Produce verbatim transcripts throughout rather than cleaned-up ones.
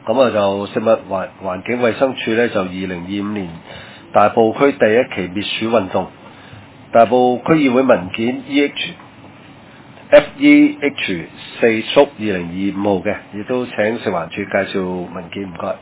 咁啊就食物環環境衛生署咧就二零二五年大埔區第一期滅鼠運動，大埔區議會文件 E H F E H 四縮二零二五號嘅，亦都請食環署介紹文件，唔該。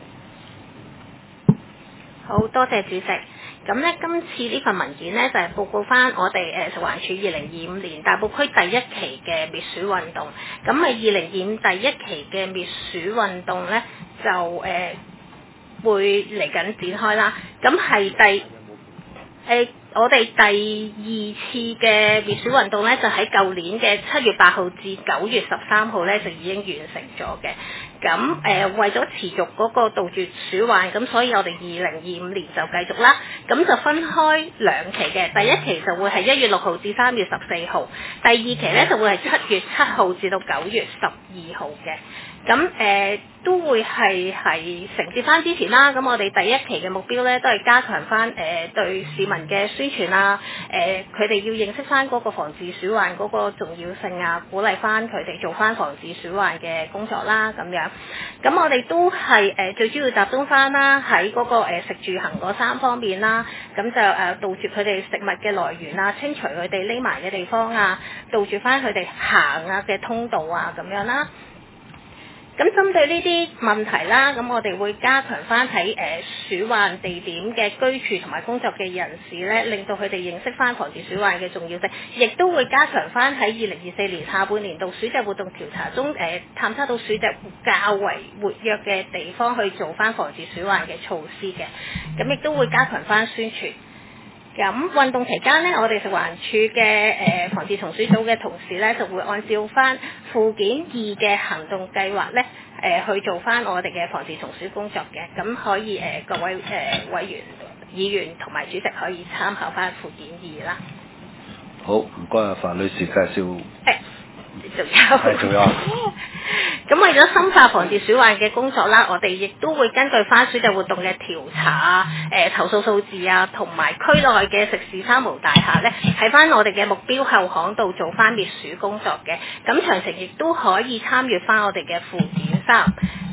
好多謝主席。咁咧，今次呢份文件咧就係、是、報告翻我哋誒食環署二零二五年大埔區第一期嘅滅鼠運動。咁啊，二零二五第一期嘅滅鼠運動咧就誒、呃、會嚟緊展開啦。咁係第誒、呃、我哋第二次嘅滅鼠運動咧，就喺舊年嘅七月八號至九月十三號咧就已經完成咗嘅。咁誒、呃、為咗持續嗰個杜絕鼠患，咁所以我哋二零二五年就繼續啦。咁就分開兩期嘅，第一期就會係一月六號至三月十四號，第二期咧就會係七月七號至到九月十二號嘅。咁誒、呃、都會係係承接翻之前啦。咁我哋第一期嘅目標咧都係加強翻誒、呃、對市民嘅宣傳啊，誒佢哋要認識翻嗰個防治鼠患嗰個重要性啊，鼓勵翻佢哋做翻防治鼠患嘅工作啦咁樣。咁我哋都係誒、呃、最主要集中翻啦喺嗰個、呃、食住行嗰三方面啦。咁就誒、呃、杜絕佢哋食物嘅來源啊，清除佢哋匿埋嘅地方啊，杜絕翻佢哋行啊嘅通道啊咁樣啦。咁針對呢啲問題啦，咁我哋會加強翻喺誒鼠患地點嘅居住同埋工作嘅人士咧，令到佢哋認識翻防治鼠患嘅重要性，亦都會加強翻喺二零二四年下半年度鼠隻活動調查中誒、呃、探測到鼠隻較為活躍嘅地方去做翻防治鼠患嘅措施嘅，咁亦都會加強翻宣傳。咁運動期間呢，我哋食環署嘅誒、呃、防治蟲鼠組嘅同事呢，就會按照翻附件二嘅行動計劃呢，誒、呃、去做翻我哋嘅防治蟲鼠工作嘅。咁可以誒、呃、各位誒、呃、委員、議員同埋主席可以參考翻附件二啦。 好，唔該啊，范女士介紹。誒、 欸，仲有。 係，仲有。 咁為咗深化防治鼠患嘅工作啦，我哋亦都會根據翻鼠隻活動嘅調查啊、誒、呃、投訴數字啊，同埋區內嘅食肆三無大廈咧，喺翻我哋嘅目標後巷度做翻滅鼠工作嘅。咁詳情亦都可以參與翻我哋嘅附件三。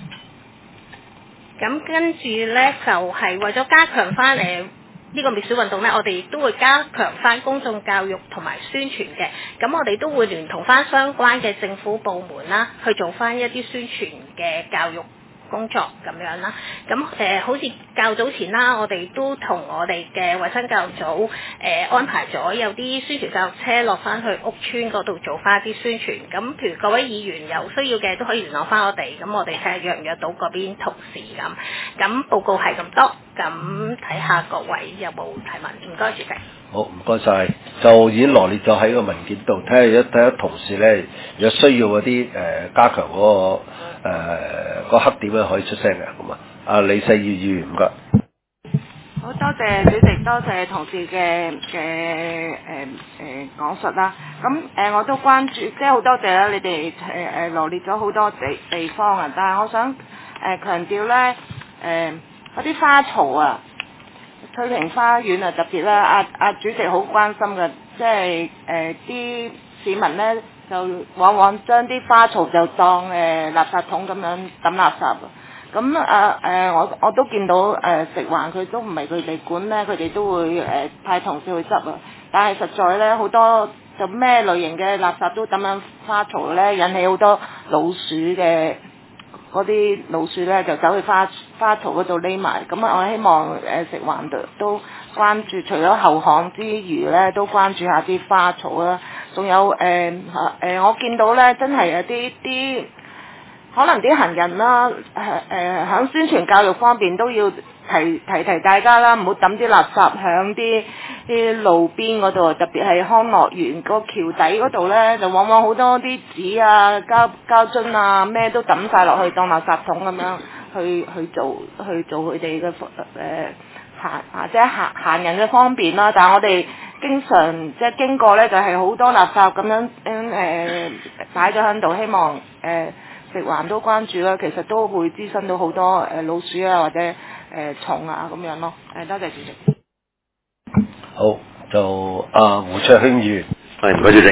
咁跟住咧就係、是、為咗加強翻誒呢個滅鼠運動咧，我哋亦都會加強翻公眾教育同埋宣傳嘅。咁我哋都會聯同翻相關嘅政府部門啦，去做翻一啲宣傳嘅教育工作咁樣啦。咁誒、呃，好似較早前啦，我哋都同我哋嘅衞生教育組誒、呃、安排咗有啲宣傳教育車落翻去屋邨嗰度做翻啲宣傳。咁譬如各位議員有需要嘅都可以聯絡翻我哋，咁我哋睇下約唔約到嗰邊同事咁。咁報告係咁多，咁睇下各位有冇提問？唔該，主席。 好，唔該晒，就已經羅列咗喺個文件度，睇下一睇下同事咧有需要嗰啲誒加強嗰、那個誒、呃那個黑點咧可以出聲嘅，咁啊，阿李世耀議員唔該。 好多謝主席，多謝同事嘅嘅誒誒講述啦。咁誒、呃、我都關注，即係好多謝啦，你哋誒誒羅列咗好多地地方啊。但係我想誒、呃、強調咧，誒嗰啲花槽啊，翠屏花園啊特別啦，阿、啊、阿、啊、主席好關心嘅，即係誒啲市民咧就往往將啲花槽就當誒、呃、垃圾桶咁樣抌垃圾。咁啊誒，我我都見到誒、呃、食環佢都唔係佢哋管咧，佢哋都會誒、呃、派同事去執啊。但係實在咧，好多就咩類型嘅垃圾都抌喺花槽咧，引起好多老鼠嘅嗰啲老鼠咧就走去花花槽嗰度匿埋。咁啊，我希望誒、呃、食環都都關注，除咗後巷之餘咧，都關注下啲花槽啦。仲有誒誒、呃呃，我見到咧真係有啲啲。可能啲行人啦，誒誒喺宣傳教育方面都要提提提大家啦，唔好抌啲垃圾響啲啲路邊嗰度，特別係康樂園個橋底嗰度咧，就往往好多啲紙啊、膠膠樽啊，咩都抌晒落去當垃圾桶咁樣去去做去做佢哋嘅誒行啊，即係行行人嘅方便啦。但係我哋經常即係經過咧，就係、是、好多垃圾咁樣誒誒擺咗喺度，希望誒。呃食環都關注啦，其實都會滋生到好多誒、呃、老鼠啊或者誒、呃、蟲啊咁樣咯。誒多謝主席。 好，就阿、呃、胡卓興議員。 係唔該主席。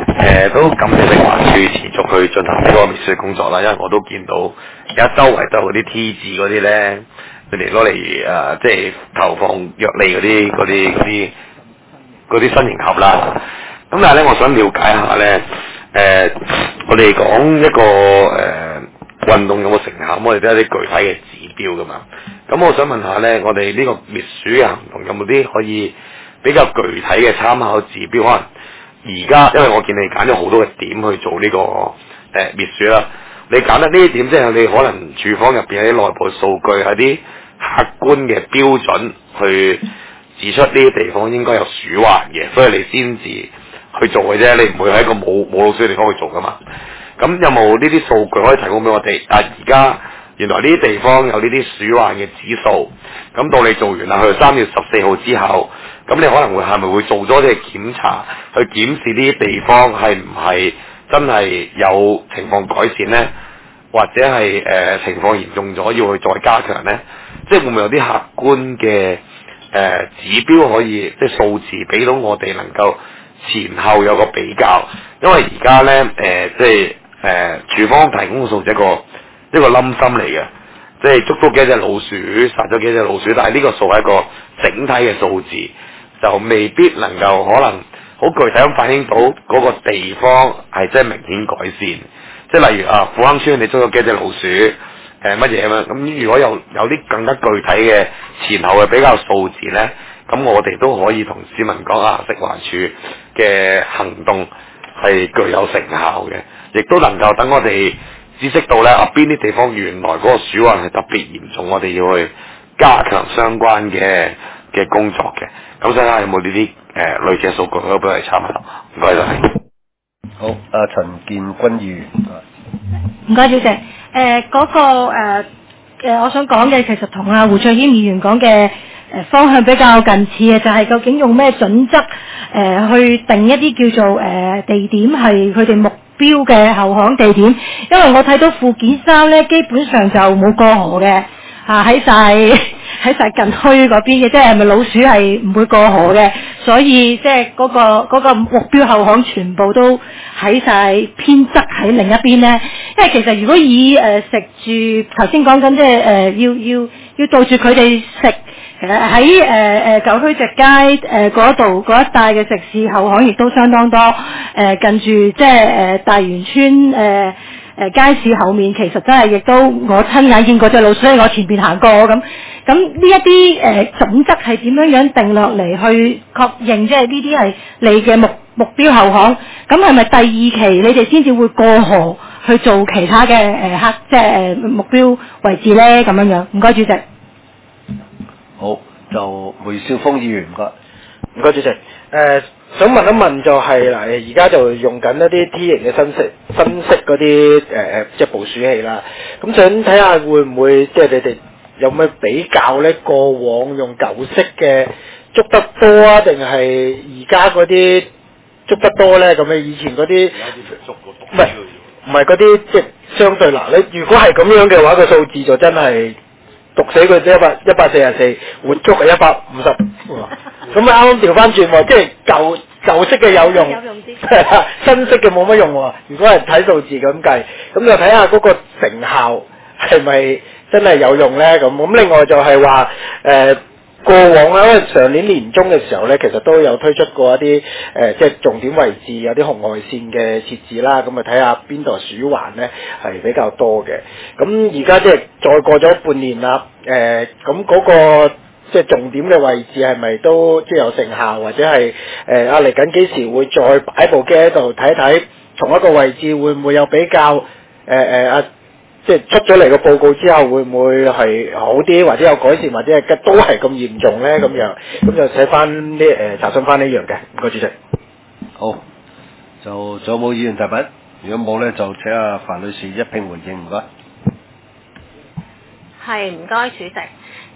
誒都感謝食環署持續去進行呢個滅鼠工作啦，因為我都見到而家周圍都有嗰啲 T 字嗰啲咧，佢哋攞嚟誒即係投放藥利嗰啲嗰啲嗰啲嗰啲新型盒啦。咁但係咧，我想了解下咧，誒、呃、我哋講一個誒、呃、運動有冇成效，我哋都有啲具體嘅指標噶嘛。咁我想問下咧，我哋呢個滅鼠嘅行動有冇啲可以比較具體嘅參考指標？可能而家因為我見你揀咗好多嘅點去做呢、這個誒、呃、滅鼠啦，你揀得呢啲點，即係你可能處方入邊有啲內部數據，有啲客觀嘅標準去指出呢啲地方應該有鼠患嘅，所以你先至去做嘅啫，你唔會喺一個冇冇老鼠嘅地方去做噶嘛。咁有冇呢啲數據可以提供俾我哋？啊，而家原來呢啲地方有呢啲鼠患嘅指數，咁到你做完啦，去三月十四號之後，咁你可能會係咪會做咗啲檢查，去檢視呢啲地方係唔係真係有情況改善呢？或者係誒、呃、情況嚴重咗要去再加強呢？即係會唔會有啲客觀嘅誒、呃、指標可以即係數字俾到我哋能夠前後有個比較？因為而家呢，誒、呃、即係誒處方提供嘅數字一個一個冧心嚟嘅，即係捉到幾隻老鼠，殺咗幾隻老鼠，但係呢個數係一個整體嘅數字，就未必能夠可能好具體咁反映到嗰個地方係真係明顯改善。即係例如啊，富亨村你捉咗幾隻老鼠，誒乜嘢咁樣？咁如果有有啲更加具體嘅前後嘅比較數字呢，咁我哋都可以同市民講啊，食環署嘅行動係具有成效嘅，亦都能夠等我哋知識到呢啊邊啲地方原來嗰個鼠患係特別嚴重，我哋要去加強相關嘅嘅工作嘅。咁所以睇下有冇呢啲誒類似嘅數據可以俾我哋參考。唔該晒。 好，阿陳建軍議員。 唔該，主席。誒、呃，嗰、那個誒、呃呃、我想講嘅其實同阿胡卓軒議員講嘅誒方向比較近似嘅，就係、是、究竟用咩準則誒、呃、去定一啲叫做誒、呃、地點係佢哋目標嘅後巷地點，因為我睇到附件三咧，基本上就冇過河嘅，嚇喺晒喺晒近墟嗰邊嘅，即係咪老鼠係唔會過河嘅，所以即係嗰個嗰、那個目標後巷全部都喺晒偏側喺另一邊咧。因為其實如果以誒、呃、食住頭先講緊即係誒要要要對住佢哋食。誒喺誒誒舊墟直街誒嗰度嗰一帶嘅食肆後巷亦都相當多，誒、呃、近住即係誒大元村誒誒、呃呃、街市後面，其實真係亦都我親眼見過隻老鼠喺我前邊行過咁。咁呢一啲誒準則係點樣樣定落嚟去確認，即係呢啲係你嘅目目標後巷？咁係咪第二期你哋先至會過河去做其他嘅誒客即係誒目標位置咧？咁樣樣，唔該主席。 好，就梅少峰議員唔該， 唔該主席。誒、呃，想問一問就係、是、嗱，而家就用緊一啲 T 型嘅新式新式嗰啲誒誒，即係捕鼠器啦。咁想睇下會唔會即係你哋有咩比較咧？過往用舊式嘅捉得多啊，定係而家嗰啲捉得多咧？咁樣以前嗰啲唔係唔係嗰啲即係相對嗱，你如果係咁樣嘅話，個數字就真係。毒死佢一百一百四十四，活捉係一百五十，咁啊啱啱調翻轉喎，即係舊舊式嘅有用，有用啲，新式嘅冇乜用喎。如果係睇數字咁計，咁就睇下嗰個成效係咪真係有用咧？咁咁另外就係話誒過往咧，因為上年年中嘅時候咧，其實都有推出過一啲誒、呃、即係重點位置有啲紅外線嘅設置啦，咁啊睇下邊度鼠患咧係比較多嘅。咁而家即係再過咗半年啦，誒咁嗰個即係重點嘅位置係咪都即係有成效，或者係誒啊嚟緊幾時會再擺部機喺度睇睇，同一個位置會唔會有比較誒誒啊？即係出咗嚟個報告之後，會唔會係好啲，或者有改善，或者係都係咁嚴重咧？咁樣咁就寫翻呢誒查詢翻呢樣嘅。唔該，主席。 好，就仲有冇議員提問？如果冇咧，就請阿范女士一併回應。唔該。 係唔該，主席。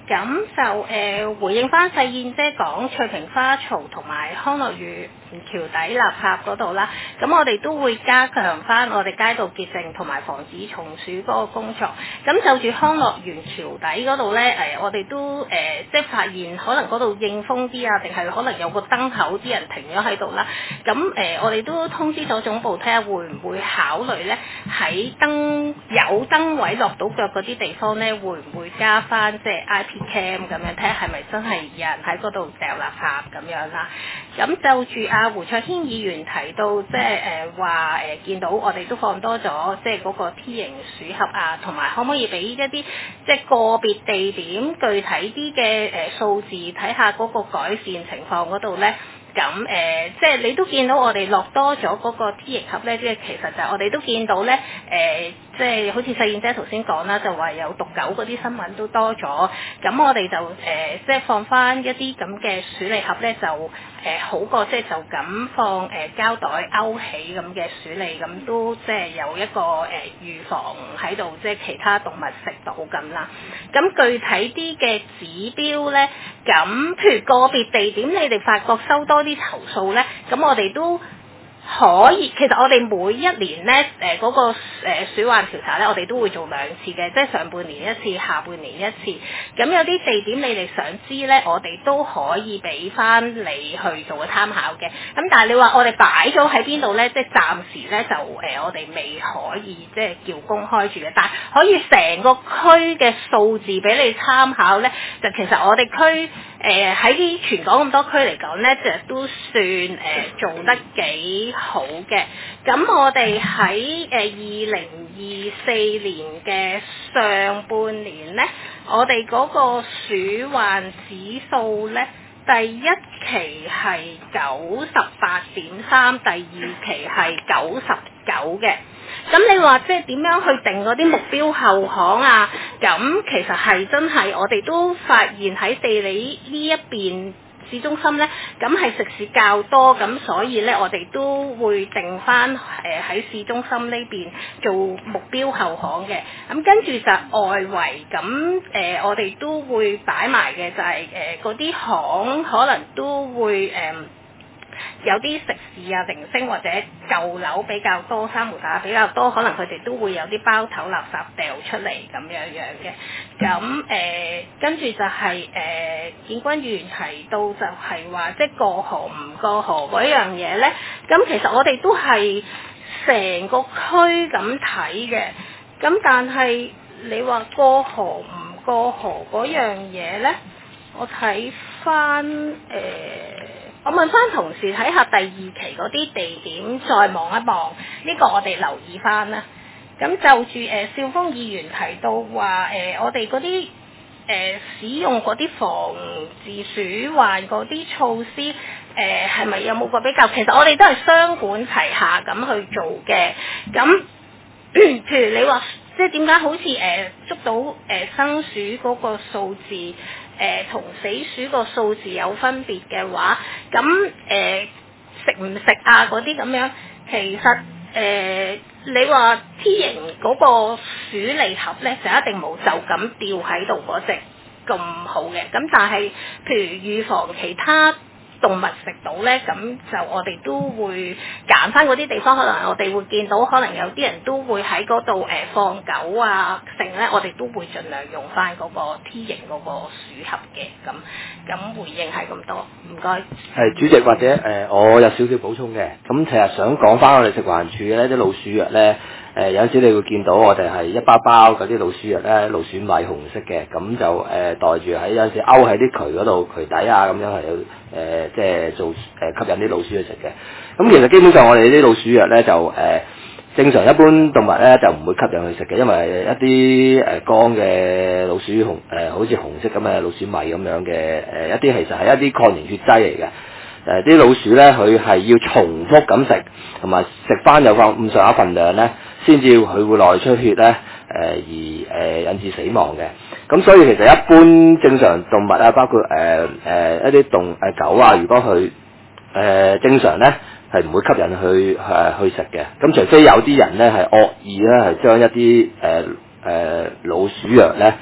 咁就誒、呃、回應翻細燕姐講翠屏花槽同埋康樂園橋底垃圾嗰度啦，咁我哋都會加強翻我哋街道潔淨同埋防止蟲鼠嗰個工作。咁就住康樂園橋底嗰度咧，誒我哋都誒、呃、即係發現可能嗰度應風啲啊，定係可能有個燈口啲人停咗喺度啦。咁誒、呃、我哋都通知咗總部睇下會唔會考慮咧喺燈有燈位落到腳嗰啲地方咧，會唔會加翻即係 I P cam 咁樣睇下係咪真係有人喺嗰度掉垃圾咁樣啦。咁就住阿胡卓軒議員提到即係誒話誒見到我哋都放多咗即係嗰個 T 型鼠盒啊，同埋可唔可以俾一啲即係個別地點具體啲嘅誒數字睇下嗰個改善情況嗰度咧？咁誒、呃，即係你都見到我哋落多咗嗰個 T 型盒咧，即係其實就係我哋都見到咧，誒、呃，即係好似細燕姐頭先講啦，就話有毒狗嗰啲新聞都多咗，咁我哋就誒、呃，即係放翻一啲咁嘅鼠餌盒咧，就誒、呃、好過即係就咁放誒、呃、膠袋勾起咁嘅鼠餌，咁都即係有一個誒、呃、預防喺度，即係其他動物食到咁啦。咁具體啲嘅指標咧，咁譬如個別地點你哋發覺收多啲投訴咧，咁我哋都可以，其實我哋每一年咧，誒、呃、嗰、那個、呃、鼠患調查咧，我哋都會做兩次嘅，即係上半年一次，下半年一次。咁有啲地點你哋想知咧，我哋都可以俾翻你去做個參考嘅。咁但係你話我哋擺咗喺邊度咧，即係暫時咧就誒、呃、我哋未可以即係叫公開住嘅，但係可以成個區嘅數字俾你參考咧。就其實我哋區誒喺全港咁多區嚟講咧，就都算誒、呃、做得幾好嘅。咁我哋喺誒二零二四年嘅上半年咧，我哋嗰個鼠患指數咧，第一期係九十八點三，第二期係九十九嘅。咁你話即係點樣去定嗰啲目標後巷啊？咁其實係真係我哋都發現喺地理呢一邊市中心咧，咁係食肆較多，咁所以咧我哋都會定翻誒喺市中心呢邊做目標後巷嘅。咁跟住就外圍，咁誒、呃、我哋都會擺埋嘅就係誒嗰啲巷可能都會誒。呃有啲食肆啊、零星或者舊樓比較多、三無大廈比較多，可能佢哋都會有啲包頭垃圾掉出嚟咁樣樣嘅。咁誒，跟、呃、住就係、是、誒、呃，建軍議員提到就係話，即係過河唔過河嗰樣嘢咧。咁其實我哋都係成個區咁睇嘅。咁但係你話過河唔過河嗰樣嘢咧，我睇翻誒。呃我問翻同事睇下第二期嗰啲地點，再望一望，呢、這個我哋留意翻啦。咁就住誒、呃、少峰議員提到話誒、呃，我哋嗰啲誒使用嗰啲防治鼠患嗰啲措施，誒係咪有冇個比較？其實我哋都係雙管齊下咁去做嘅。咁譬如你話，即係點解好似誒、呃、捉到誒、呃、生鼠嗰個數字？誒同、呃、死鼠個數字有分別嘅話，咁誒食唔食啊嗰啲咁樣，其實誒、呃、你話 T 型嗰個鼠脷盒咧，就一定冇就咁吊喺度嗰隻咁好嘅。咁但係譬如預防其他動物食到咧，咁就我哋都會揀翻嗰啲地方，可能我哋會見到，可能有啲人都會喺嗰度誒放狗啊，剩咧我哋都會盡量用翻嗰個 T 型嗰個鼠盒嘅。咁咁回應係咁多，唔該。 係主席或者誒、呃，我有少少補充嘅。咁其實想講翻我哋食環署嘅呢啲老鼠藥咧。誒、呃、有陣時你會見到我哋係一包包嗰啲老鼠藥咧，老鼠米紅色嘅，咁就誒、呃、袋住喺有陣時勾喺啲渠嗰度渠底啊，咁樣係有誒即係做誒、呃、吸引啲老鼠去食嘅。咁其實基本上我哋啲老鼠藥咧就誒、呃、正常一般動物咧就唔會吸引去食嘅，因為一啲誒乾嘅老鼠紅誒、呃、好似紅色咁嘅老鼠米咁樣嘅誒、呃、一啲其實係一啲抗凝血劑嚟嘅。誒啲、呃、老鼠咧佢係要重複咁食，同埋食翻有個咁上下份量咧，先至佢會內出血咧，誒、呃、而誒、呃、引致死亡嘅。咁所以其實一般正常動物啊，包括誒誒、呃呃、一啲動誒、呃、狗啊，如果佢誒、呃、正常咧係唔會吸引去誒、呃、去食嘅。咁除非有啲人咧係惡意咧係將一啲誒誒老鼠藥咧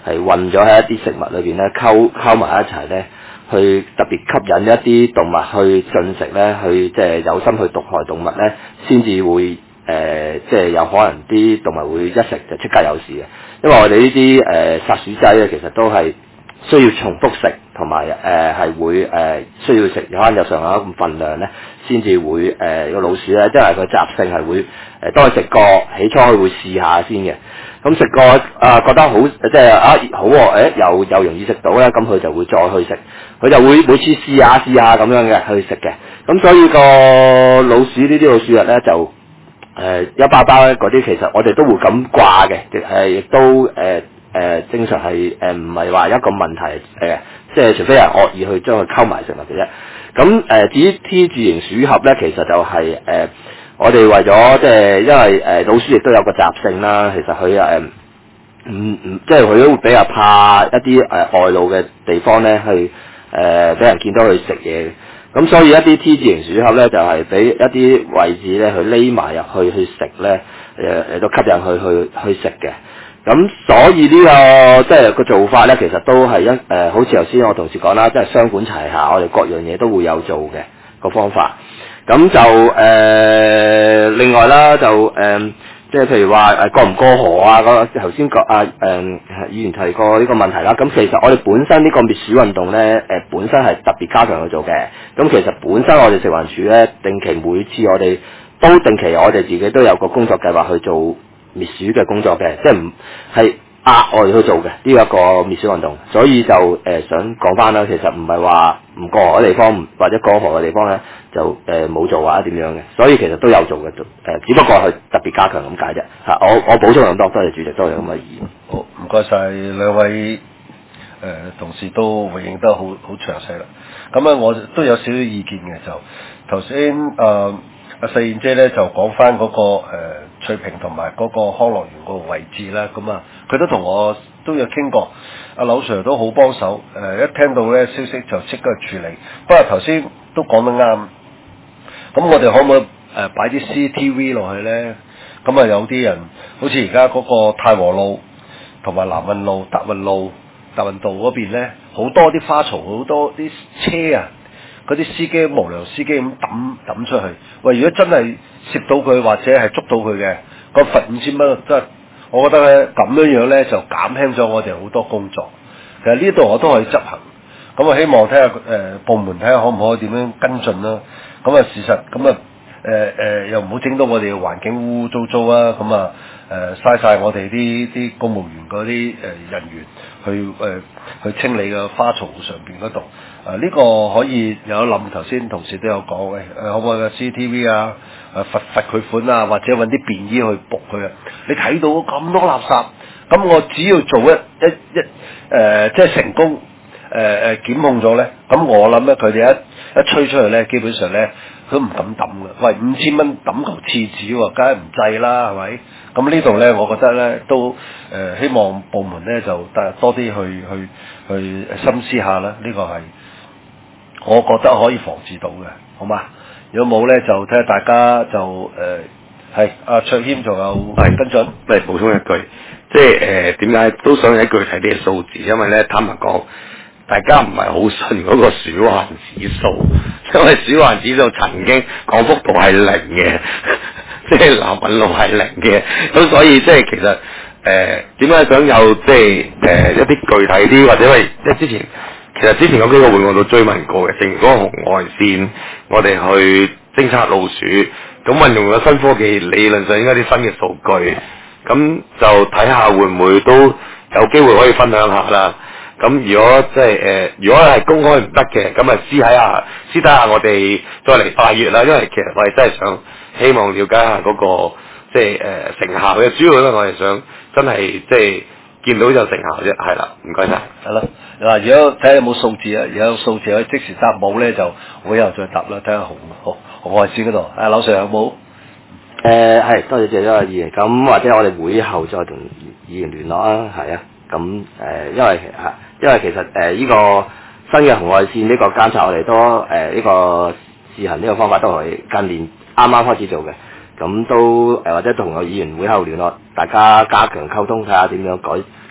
係混咗喺一啲食物裏邊咧，溝溝埋一齊咧，去特別吸引一啲動物去進食咧，去即係有心去毒害動物咧，先至會誒、呃、即係有可能啲動物會一食就即刻有事嘅。因為我哋呢啲誒殺鼠劑咧，其實都係需要重複食，同埋誒係會誒、呃、需要食有可能有上下咁份量咧，先至會誒個、呃、老鼠咧，因為佢習性係會誒、呃、當佢食過，起初佢會試下先嘅。咁食過啊覺得好即係啊好喎，誒、欸、又又容易食到咧，咁佢就會再去食，佢就會每次試下試下咁樣嘅去食嘅。咁所以個老鼠呢啲老鼠藥咧就誒、呃、一包包咧嗰啲，其實我哋都會咁掛嘅，亦係亦都誒。呃誒、呃、正常係誒唔係話一個問題誒、呃，即係除非係惡意去將佢溝埋食物嘅啫。咁誒、呃、至於 T 字型鼠俠咧，其實就係、是、誒、呃、我哋為咗即係因為誒、呃、老鼠亦都有個習性啦，其實佢誒唔唔即係佢都會比較怕一啲誒、呃、外露嘅地方咧，去誒俾、呃、人見到佢食嘢。咁所以一啲 T 字型鼠俠咧，就係、是、俾一啲位置咧，去匿埋入去去食咧，誒誒都吸引佢去去食嘅。咁所以呢、這個即係個做法咧，其實都係一誒、呃，好似頭先我同事講啦，即係雙管齊下，我哋各樣嘢都會有做嘅個方法。咁就誒、呃，另外啦，就誒、呃，即係譬如話誒過唔過河啊？嗰頭先講啊誒，議員提過呢個問題啦。咁其實我哋本身呢個滅鼠運動咧，誒、呃、本身係特別加強去做嘅。咁其實本身我哋食環署咧，定期每次我哋都定期我哋自己都有個工作計劃去做滅鼠嘅工作嘅，即係唔係額外去做嘅呢一個滅鼠運動，所以就誒、呃、想講翻啦，其實唔係話唔過河嘅地方或者過河嘅地方咧就誒冇、呃、做或者點樣嘅，所以其實都有做嘅，誒、呃、只不過係特別加強咁解啫嚇。我我補充咁多，多謝主席，多謝咁嘅意見。 好，唔該晒兩位誒、呃、同事都回應得好好詳細啦。咁啊，我都有少少意見嘅，就頭先誒阿細燕姐咧就講翻嗰個、呃翠屏同埋嗰個康樂園嗰個位置啦，咁啊，佢都同我都有傾過，阿柳 Sir 都好幫手，誒、呃、一聽到咧消息就即刻處理。不過頭先都講得啱，咁我哋可唔可以誒擺啲 C C T V 落去咧？咁啊有啲人好似而家嗰個太和路同埋南運路、達運路、達運道嗰邊咧，好多啲花槽，好多啲車啊！嗰啲司機無良司機咁抌抌出去，喂！如果真係攝到佢或者係捉到佢嘅，個罰五千蚊，真係我覺得咧咁樣樣咧就減輕咗我哋好多工作。其實呢度我都可以執行，咁啊希望睇下誒部門睇下可唔可以點樣跟進啦。咁啊事實咁啊誒誒又唔好整到我哋嘅環境污污糟糟啊！咁啊誒嘥晒我哋啲啲公務員嗰啲誒人員去誒、呃、去清理嘅花槽上邊嗰度。啊！呢、這個可以有諗，頭先同事都有講嘅，誒、呃、可唔可以嘅 C C T V 啊？誒、啊、罰罰佢款啊，或者揾啲便衣去撲佢啊！你睇到咁多垃圾，咁我只要做一一一誒、呃，即係成功誒誒、呃、檢控咗咧，咁我諗咧佢哋一一吹出去咧，基本上咧都唔敢抌嘅。喂，五千蚊抌嚿廁紙喎，梗係唔制啦，係咪？咁呢度咧，我覺得咧都誒、呃、希望部門咧就多多啲去去去深思下啦，呢、這個係。我覺得可以防治到嘅，好嘛？如果冇咧，就睇下大家就誒係阿卓謙仲有係跟進， 嚟補充一句，即係誒點解都想一句睇啲數字，因為咧坦白講，大家唔係好信嗰個鼠患指數，因為鼠患指數曾經降幅度係零嘅，即係南運路係零嘅，咁所以即係其實誒點解想有即係誒、呃、一啲具體啲，或者係即係之前。其實之前嗰幾個會我都追問過嘅，正如嗰個紅外線，我哋去偵測老鼠，咁運用咗新科技，理論上應該啲新嘅數據，咁就睇下會唔會都有機會可以分享下啦。咁如果即係誒，如果係公開唔得嘅，咁啊私睇下，私睇下我哋再嚟八月啦，因為其實我哋真係想希望了解下嗰、那個即係誒、呃、成效嘅，主要咧我哋想真係即係。見到就成效啫，係啦，唔該晒。 係啦，嗱，如果睇下有冇數字啊，如果有數字可以即時答，冇咧就會後再答啦。睇下紅紅紅外線嗰度，啊，柳 Sir有冇？ 誒係、呃，多謝謝咗議員。咁或者我哋會後再同議員聯絡啊，係啊。咁誒、呃，因為嚇，因為其實誒呢、呃這個新嘅紅外線呢個監察，我哋都誒呢、呃這個試行呢個方法都係近年啱啱開始做嘅。咁都誒、呃、或者同個議員會後聯絡，大家加強溝通，睇下點樣改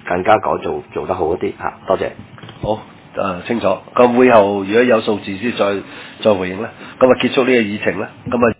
更加改做做得好一啲嚇。多謝。 好。誒、呃、清楚，咁會後如果有數字先再再回應啦。咁啊結束呢個議程啦。咁啊。